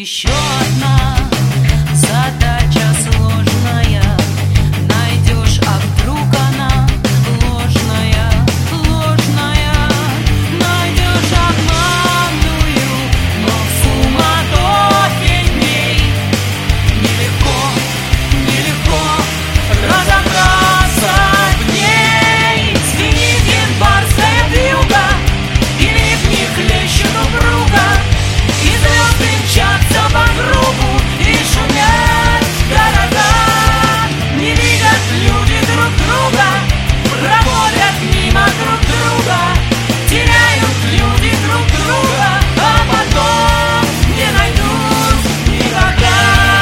еще одна задача сложная. Найдешь, а вдруг она ложная, ложная. Найдешь обманную, но в суматохе дней нелегко, нелегко разобраться в ней. Звенит январская вьюга, и ливни хлещут упруга, и звезды мчатся по кругу, и шумят города. Не видят люди друг друга, проходят мимо друг друга, теряют люди друг друга, а потом не найдут никогда.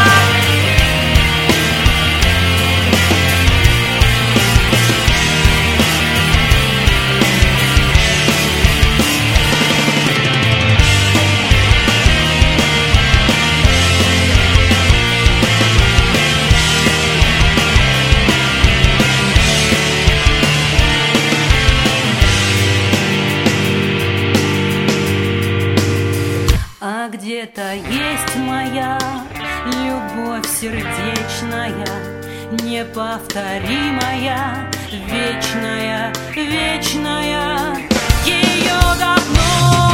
А где-то есть моя любовь сердечная, неповторимая, вечная, вечная. Ее давно